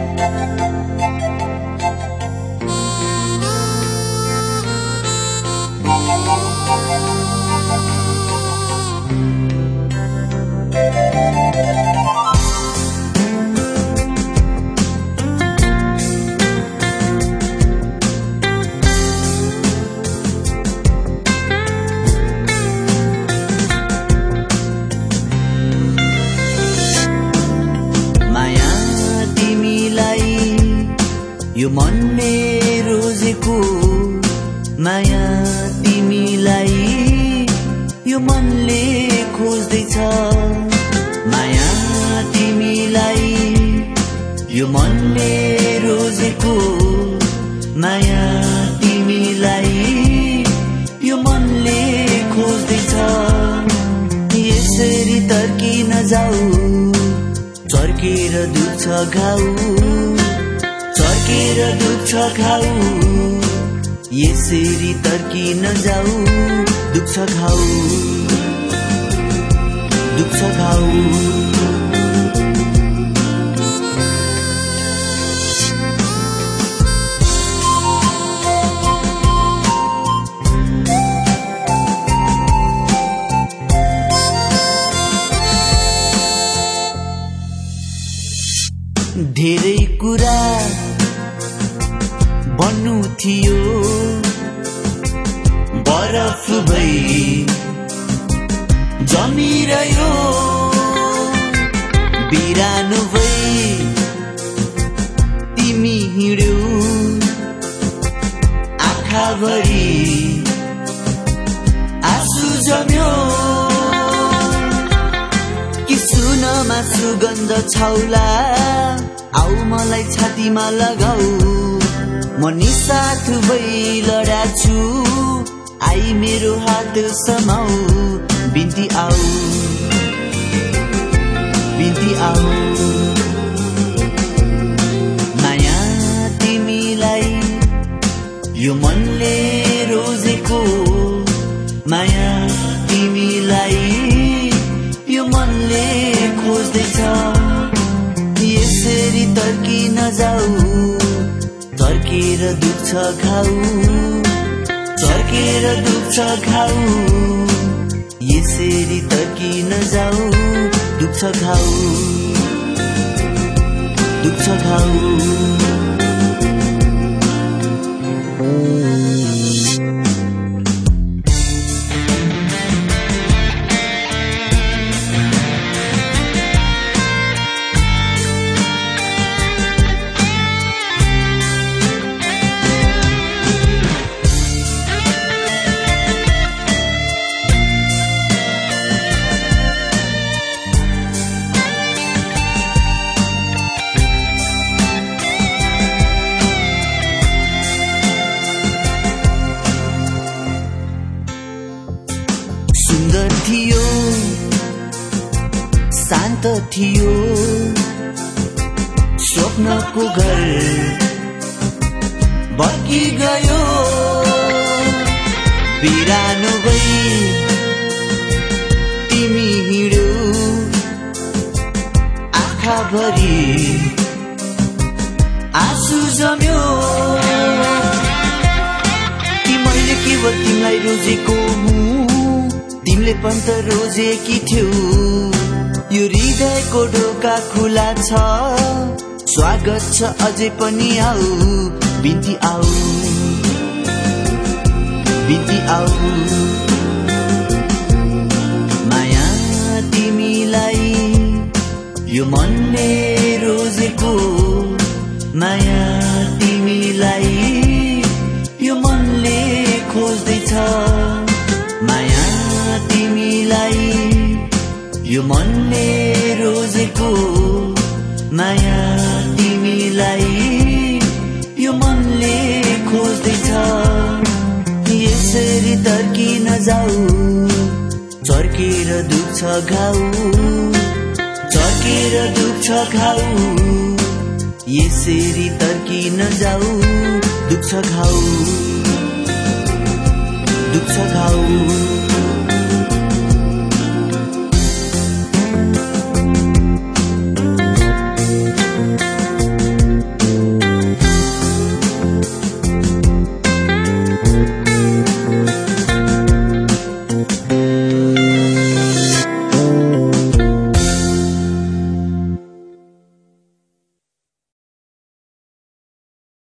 यो मनले रोजेको माया तिमीलाई यो मनले खोज्दैछ माया तिमीलाई यो मनले रोजेको माया तिमीलाई यो मनले खोज्दैछ यसरी तर्किन जाऊ चर्केर दुख्छ घाउ चर्केर दुख्छ घाउ यसरी तर्किन जाऊ दुख्छ घाउ दुख्छ घाउ धेरै कुरा भन्नु थियो बरफ भई जमिरह्यो बिरानो भई तिमी हिँड्यौ आँखाभरि आँसु जम्यो कि सुनमा सुगन्ध छाउला आऊ मलाई छातीमा लगाऊ म निसाथ भई लडाछु आई मेरो हात समाऊ बिन्ती आऊ बिन्ती आऊ माया तिमीलाई यो मनले रोजेको माया तिमीलाई यो मनले खोज्दैछ यसरी तर्किन जाऊ चर्केर दुख्छ घाउ चर्केर दुख्छ घाउ यसरी तर्किन जाऊ दुख्छ घाउ दुख्छ घाउ सुन्दर थियो शान्त थियो स्वप्नको घर बगी गयो बिरानो भई तिमी हिँड्यौ आँखाभरि आँसु जम्यो कि मैले केवल तिमीलाई रोजेको हुँ तिमीले पनि त रोजेकी थियौ यो हृदयको ढोका खुला छ स्वागत छ अझै पनि आऊ बिन्ती आऊ बिन्ती आऊ माया तिमीलाई यो मनले रोजेको माया तिमीलाई यो मनले खोज्दैछ माया तिमीलाई यो मनले रोजेको माया तिमीलाई यो मनले खोज्दैछ यसरी तर्किन जाऊ चर्केर दुख्छ घाउ चर्केर दुख्छ घाउ यसरी तर्किन जाऊ दुख्छ घाउ दुख्छ घाउ